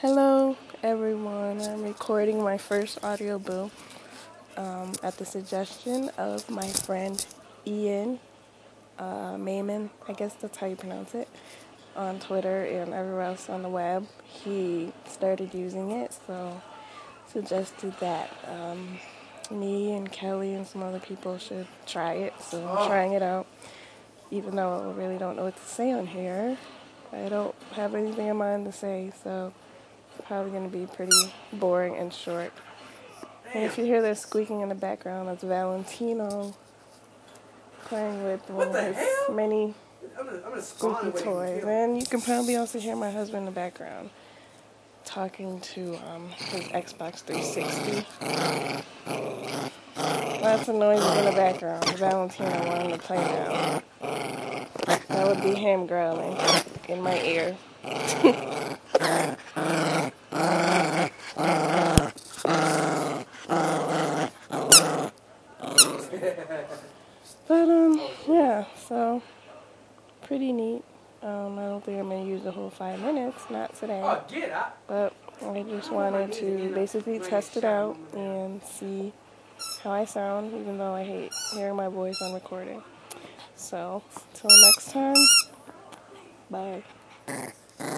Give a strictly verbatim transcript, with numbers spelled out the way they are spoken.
Hello everyone, I'm recording my first audiobook um, at the suggestion of my friend Ian uh, Mayman, I guess that's how you pronounce it, on Twitter and everywhere else on the web. He started using it, so suggested that um, me and Kelly and some other people should try it, so I'm trying it out, even though I really don't know what to say on here. I don't have anything in mind to say, so it's probably going to be pretty boring and short. And if you hear this squeaking in the background, that's Valentino playing with one of his hell? many squeaky toys. And you can probably also hear my husband in the background talking to um, his Xbox three sixty. Lots of noises in the background. Valentino wanting to play now. That would be him growling in my ear. But, um, yeah, so, pretty neat. Um, I don't think I'm going to use the whole five minutes, not today. But I just wanted to basically test it out and see how I sound, even though I hate hearing my voice on recording. So, till next time, bye.